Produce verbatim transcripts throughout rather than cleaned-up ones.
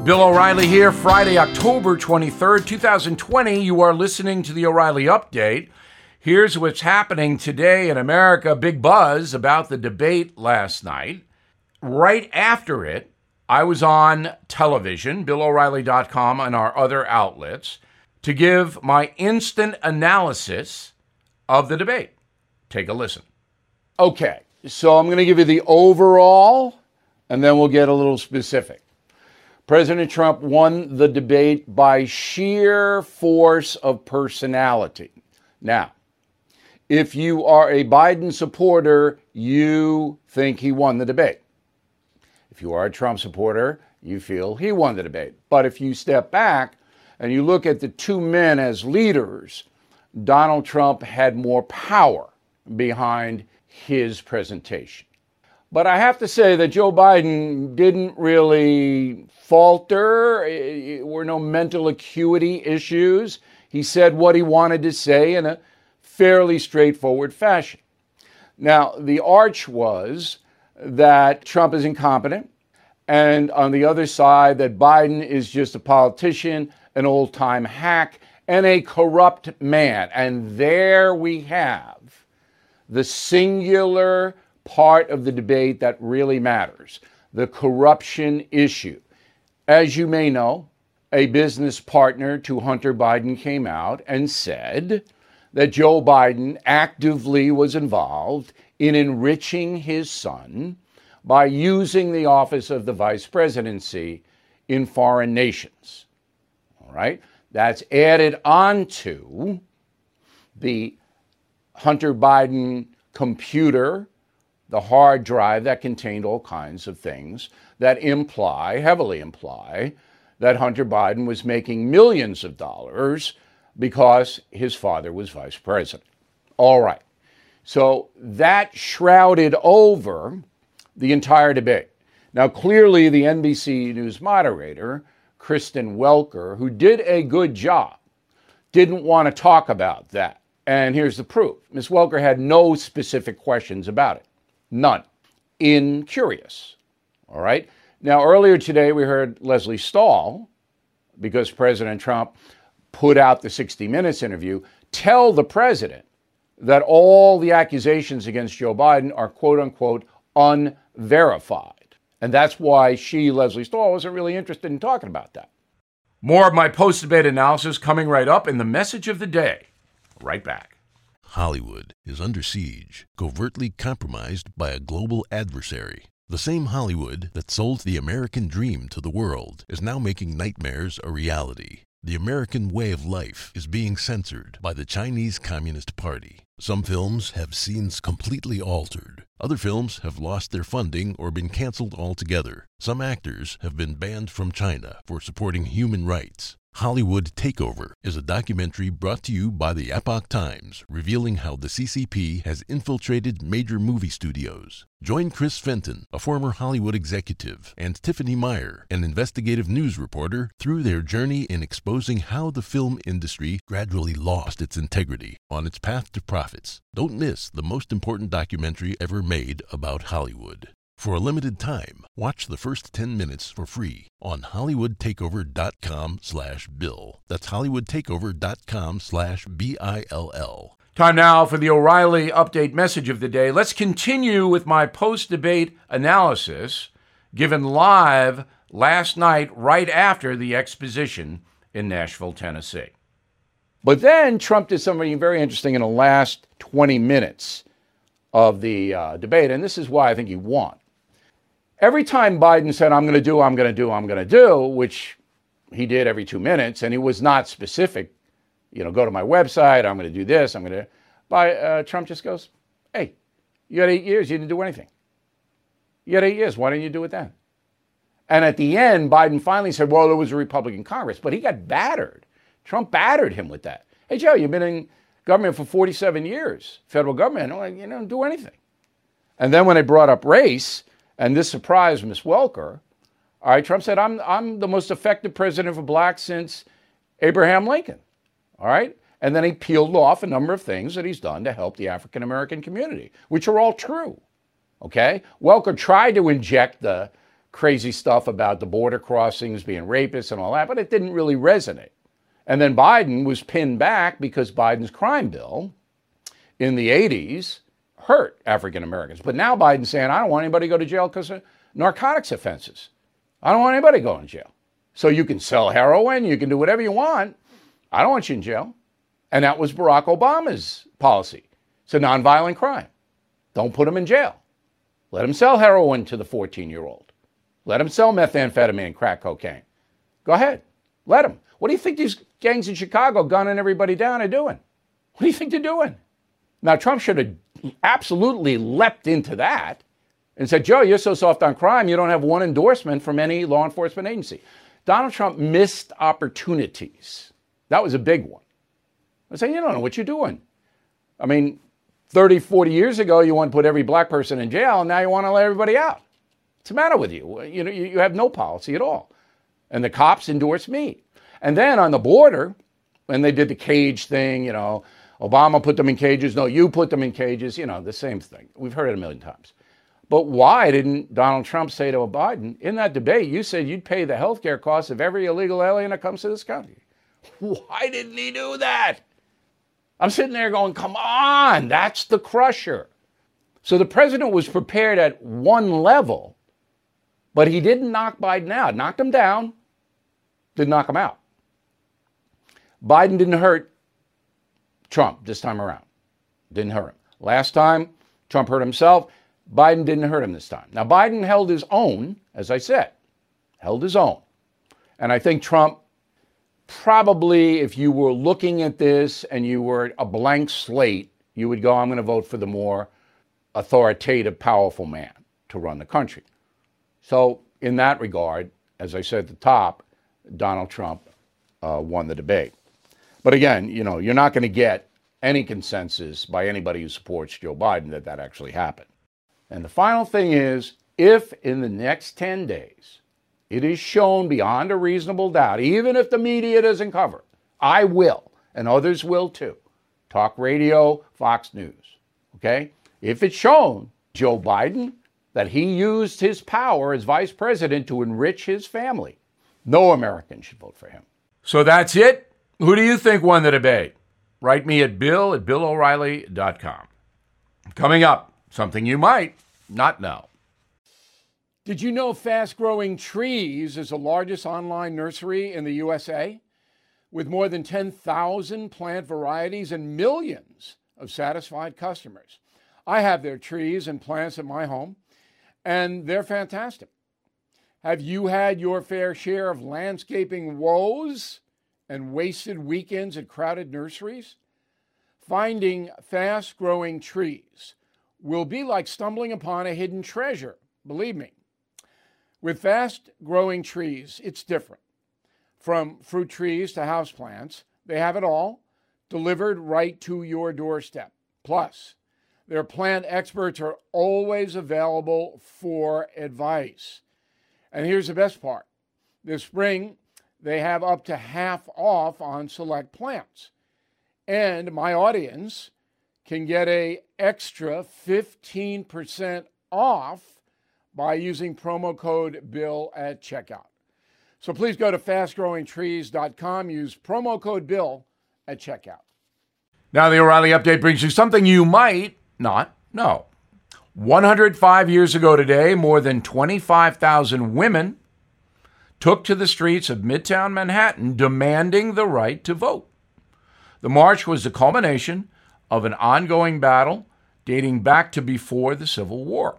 Bill O'Reilly here, Friday, October twenty-third, twenty twenty. You are listening to the O'Reilly Update. Here's what's happening today in America. Big buzz about the debate last night. Right after it, I was on television, Bill O'Reilly dot com, and our other outlets, to give my instant analysis of the debate. Take a listen. Okay, so I'm going to give you the overall, and then we'll get a little specific. President Trump won the debate by sheer force of personality. Now, if you are a Biden supporter, you think he won the debate. If you are a Trump supporter, you feel he won the debate. But if you step back and you look at the two men as leaders, Donald Trump had more power behind his presentation. But I have to say that Joe Biden didn't really falter. There were no mental acuity issues. He said what he wanted to say in a fairly straightforward fashion. Now, the arch was that Trump is incompetent, and on the other side, that Biden is just a politician, an old-time hack, and a corrupt man. And there we have the singular part of the debate that really matters, the corruption issue. As you may know, a business partner to Hunter Biden came out and said that Joe Biden actively was involved in enriching his son by using the office of the vice presidency in foreign nations. All right? That's added onto the Hunter Biden computer, the hard drive that contained all kinds of things that imply, heavily imply, that Hunter Biden was making millions of dollars because his father was vice president. All right. So that shrouded over the entire debate. Now, clearly, the N B C News moderator, Kristen Welker, who did a good job, didn't want to talk about that. And here's the proof. Miz Welker had no specific questions about it. None. Incurious. All right. Now, earlier today, we heard Lesley Stahl, because President Trump put out the sixty minutes interview, tell the president that all the accusations against Joe Biden are, quote unquote, unverified. And that's why she, Lesley Stahl, wasn't really interested in talking about that. More of my post-debate analysis coming right up in the message of the day. Right back. Hollywood is under siege, covertly compromised by a global adversary. The same Hollywood that sold the American dream to the world is now making nightmares a reality. The American way of life is being censored by the Chinese Communist Party. Some films have scenes completely altered. Other films have lost their funding or been canceled altogether. Some actors have been banned from China for supporting human rights. Hollywood Takeover is a documentary brought to you by the Epoch Times, revealing how the C C P has infiltrated major movie studios. Join Chris Fenton, a former Hollywood executive, and Tiffany Meyer, an investigative news reporter, through their journey in exposing how the film industry gradually lost its integrity on its path to profits. Don't miss the most important documentary ever made about Hollywood. For a limited time, watch the first ten minutes for free on hollywoodtakeover.com slash bill. That's hollywoodtakeover.com slash B I L L. Time now for the O'Reilly Update message of the day. Let's continue with my post-debate analysis given live last night right after the exposition in Nashville, Tennessee. But then Trump did something very interesting in the last twenty minutes of the uh, debate, and this is why I think he won. Every time Biden said, I'm going to do, I'm going to do, I'm going to do, which he did every two minutes, and he was not specific, you know, go to my website, I'm going to do this, I'm going to, by, uh, Trump just goes, hey, you had eight years, you didn't do anything. You had eight years, why didn't you do it then? And at the end, Biden finally said, well, it was a Republican Congress, but he got battered. Trump battered him with that. Hey, Joe, you've been in government for forty-seven years, federal government, you don't do anything. And then when they brought up race, and this surprised Miz Welker, all right, Trump said, I'm, I'm the most effective president for blacks since Abraham Lincoln, all right? And then he peeled off a number of things that he's done to help the African-American community, which are all true, okay? Welker tried to inject the crazy stuff about the border crossings being rapists and all that, but it didn't really resonate. And then Biden was pinned back because Biden's crime bill in the eighties hurt African Americans. But now Biden's saying, I don't want anybody to go to jail because of narcotics offenses. I don't want anybody going to jail. So you can sell heroin, you can do whatever you want. I don't want you in jail. And that was Barack Obama's policy. It's a nonviolent crime. Don't put them in jail. Let them sell heroin to the fourteen-year-old. Let them sell methamphetamine, crack cocaine. Go ahead. Let them. What do you think these gangs in Chicago gunning everybody down are doing? What do you think they're doing? Now, Trump should have absolutely leapt into that and said, Joe, you're so soft on crime, you don't have one endorsement from any law enforcement agency. Donald Trump missed opportunities. That was a big one. I say, you don't know what you're doing. I mean, thirty, forty years ago, you want to put every black person in jail, and now you want to let everybody out. What's the matter with you? You know, you have no policy at all. And the cops endorse me. And then on the border, when they did the cage thing, you know, Obama put them in cages. No, you put them in cages. You know, the same thing. We've heard it a million times. But why didn't Donald Trump say to Biden, in that debate, you said you'd pay the health care costs of every illegal alien that comes to this country? Why didn't he do that? I'm sitting there going, come on, that's the crusher. So the president was prepared at one level, but he didn't knock Biden out. Knocked him down, didn't knock him out. Biden didn't hurt Trump this time around. Didn't hurt him. Last time, Trump hurt himself. Biden didn't hurt him this time. Now, Biden held his own, as I said, held his own. And I think Trump probably, if you were looking at this and you were a blank slate, you would go, I'm going to vote for the more authoritative, powerful man to run the country. So in that regard, as I said at the top, Donald Trump uh, won the debate. But again, you know, you're not going to get any consensus by anybody who supports Joe Biden that that actually happened. And the final thing is, if in the next ten days it is shown beyond a reasonable doubt, even if the media doesn't cover it, I will, and others will too. Talk radio, Fox News, okay? If it's shown Joe Biden that he used his power as vice president to enrich his family, no American should vote for him. So that's it. Who do you think won the debate? Write me at bill at bill o'reilly dot com. Coming up, something you might not know. Did you know Fast Growing Trees is the largest online nursery in the U S A? With more than ten thousand plant varieties and millions of satisfied customers. I have their trees and plants at my home, and they're fantastic. Have you had your fair share of landscaping woes and wasted weekends at crowded nurseries? Finding fast-growing trees will be like stumbling upon a hidden treasure, believe me. With fast-growing trees, it's different. From fruit trees to houseplants, they have it all delivered right to your doorstep. Plus, their plant experts are always available for advice. And here's the best part. This spring, they have up to half off on select plants. And my audience can get an extra fifteen percent off by using promo code BILL at checkout. So please go to fast growing trees dot com, use promo code BILL at checkout. Now the O'Reilly Update brings you something you might not know. one hundred five years ago today, more than twenty-five thousand women took to the streets of Midtown Manhattan demanding the right to vote. The march was the culmination of an ongoing battle dating back to before the Civil War.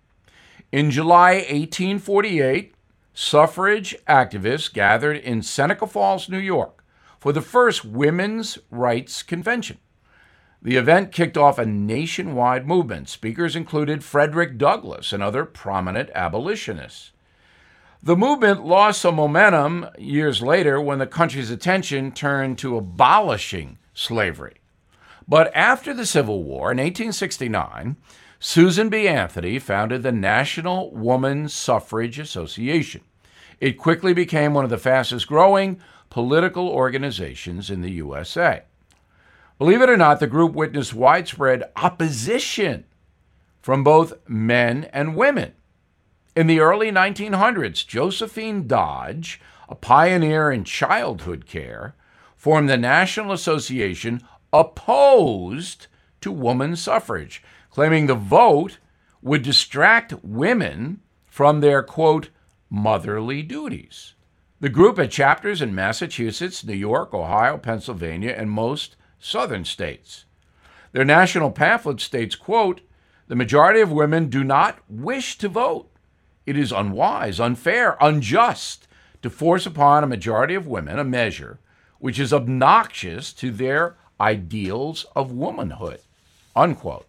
In July eighteen forty-eight, suffrage activists gathered in Seneca Falls, New York, for the first Women's Rights Convention. The event kicked off a nationwide movement. Speakers included Frederick Douglass and other prominent abolitionists. The movement lost some momentum years later when the country's attention turned to abolishing slavery. But after the Civil War, in eighteen sixty-nine, Susan B. Anthony founded the National Woman Suffrage Association. It quickly became one of the fastest-growing political organizations in the U S A. Believe it or not, the group witnessed widespread opposition from both men and women. In the early nineteen hundreds, Josephine Dodge, a pioneer in childhood care, formed the National Association opposed to woman suffrage, claiming the vote would distract women from their, quote, motherly duties. The group had chapters in Massachusetts, New York, Ohio, Pennsylvania, and most southern states. Their national pamphlet states, quote, the majority of women do not wish to vote. It is unwise, unfair, unjust to force upon a majority of women a measure which is obnoxious to their ideals of womanhood, unquote.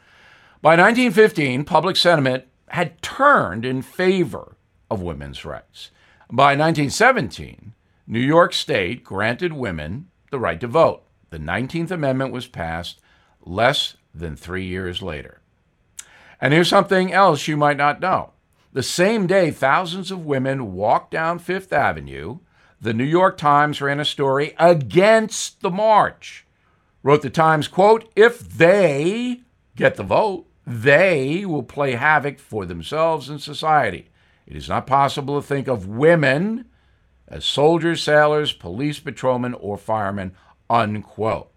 By nineteen fifteen, public sentiment had turned in favor of women's rights. By nineteen seventeen, New York State granted women the right to vote. The nineteenth Amendment was passed less than three years later. And here's something else you might not know. The same day thousands of women walked down Fifth Avenue, the New York Times ran a story against the march. Wrote the Times, quote, if they get the vote, they will play havoc for themselves and society. It is not possible to think of women as soldiers, sailors, police patrolmen, or firemen, unquote.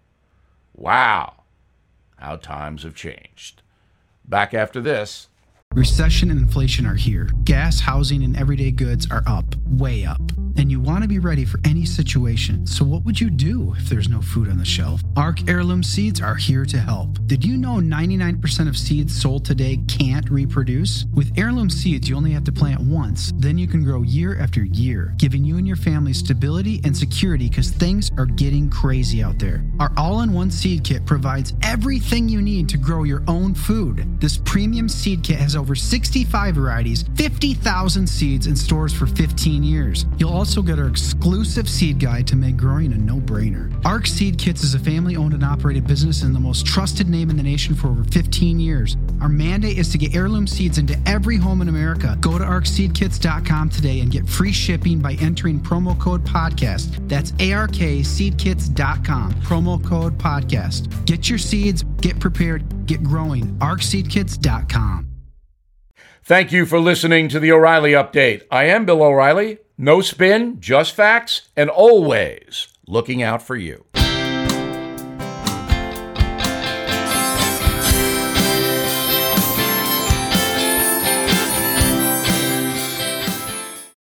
Wow, how times have changed. Back after this. Recession and inflation are here. Gas, housing, and everyday goods are up, way up. And you want to be ready for any situation. So what would you do if there's no food on the shelf? Ark Heirloom Seeds are here to help. Did you know ninety-nine percent of seeds sold today can't reproduce? With Heirloom Seeds, you only have to plant once. Then you can grow year after year, giving you and your family stability and security because things are getting crazy out there. Our all-in-one seed kit provides everything you need to grow your own food. This premium seed kit has over sixty-five varieties, fifty thousand seeds, and stores for fifteen years. You'll also get our exclusive seed guide to make growing a no-brainer. Ark Seed Kits is a family-owned and operated business and the most trusted name in the nation for over fifteen years. Our mandate is to get heirloom seeds into every home in America. Go to ark seed kits dot com today and get free shipping by entering promo code podcast. That's A R K seed kits dot com, promo code podcast. Get your seeds, get prepared, get growing. ark seed kits dot com. Thank you for listening to the O'Reilly Update. I am Bill O'Reilly. No spin, just facts, and always looking out for you.